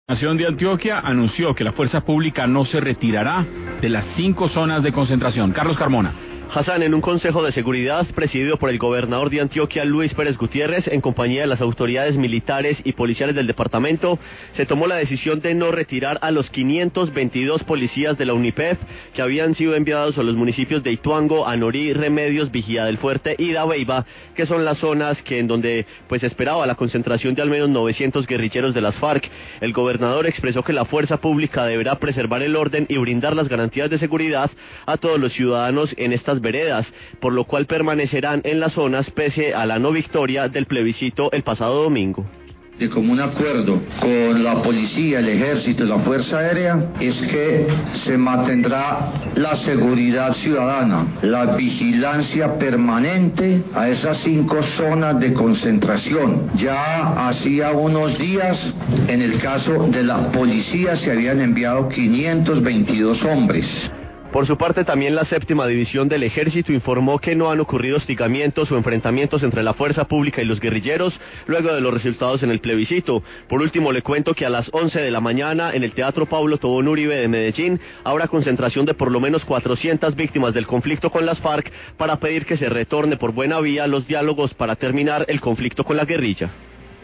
Nación de Antioquia anunció que la fuerza pública no se retirará de las 5 zonas de concentración. Carlos Carmona. Hassan, en un consejo de seguridad presidido por el gobernador de Antioquia, Luis Pérez Gutiérrez, en compañía de las autoridades militares y policiales del departamento, se tomó la decisión de no retirar a los 522 policías de la UNIPEF que habían sido enviados a los municipios de Ituango, Anorí, Remedios, Vigía del Fuerte y Dabeiba, que son las zonas en donde se esperaba la concentración de al menos 900 guerrilleros de las FARC. El gobernador expresó que la fuerza pública deberá preservar el orden y brindar las garantías de seguridad a todos los ciudadanos en estas veredas, por lo cual permanecerán en las zonas pese a la no victoria del plebiscito el pasado domingo. De común acuerdo con la policía, el ejército y la fuerza aérea es que se mantendrá la seguridad ciudadana, la vigilancia permanente a esas 5 zonas de concentración. Ya hacía unos días, en el caso de la policía, se habían enviado 522 hombres. Por su parte, también la séptima división del ejército informó que no han ocurrido hostigamientos o enfrentamientos entre la fuerza pública y los guerrilleros luego de los resultados en el plebiscito. Por último, le cuento que a las 11 de la mañana en el Teatro Pablo Tobón Uribe de Medellín habrá concentración de por lo menos 400 víctimas del conflicto con las FARC para pedir que se retorne por buena vía los diálogos para terminar el conflicto con la guerrilla.